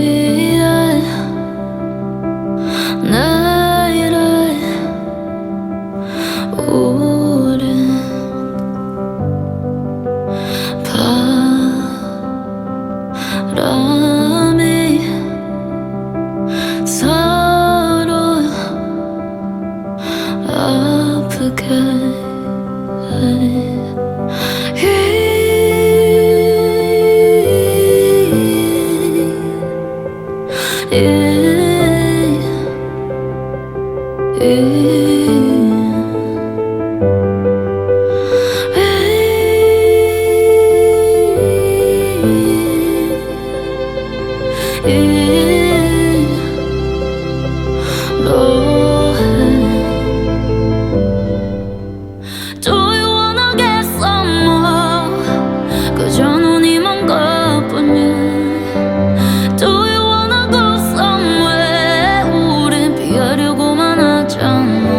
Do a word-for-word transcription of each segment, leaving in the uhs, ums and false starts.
내일의 우린 바람이 서로 아프게 해. Do you wanna get some more? 그저 눈이 먼 것뿐이야. Do you wanna go somewhere? 우린 피하려고만 하잖아.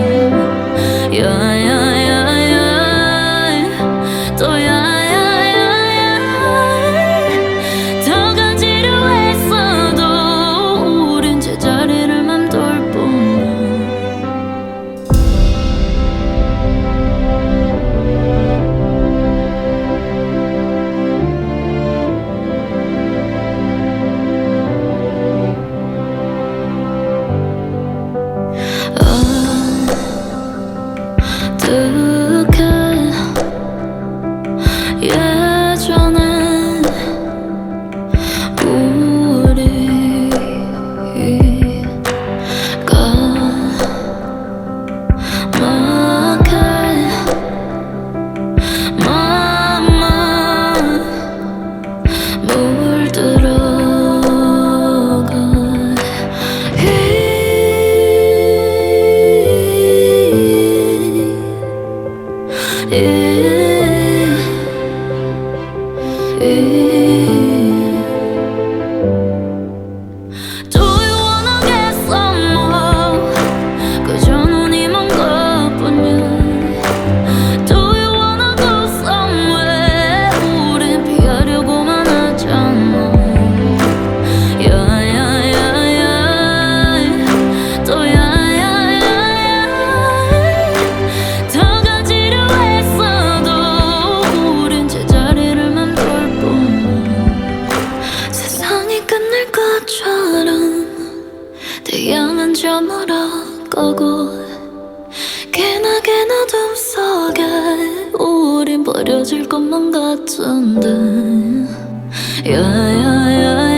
야야야야 또 야야야야 더 가지려 했어도 우린 제자리를 맴돌 뿐이야. 어떡해 예전에 우리가 막해 맘만 물들어가. Do you wanna get some more? 그저 눈이 먼 것뿐이야. Do you wanna go somewhere? 우린 피하려고만 하잖아. 야야야야 또 야야야야 더 가지려 했어도 우린 제자리를 맴돌 뿐이야. 세상이 끝날 것처럼 태양은 저물어 가고 개나개나 어둠 속에 우린 버려질 것만 같은데. 야야야야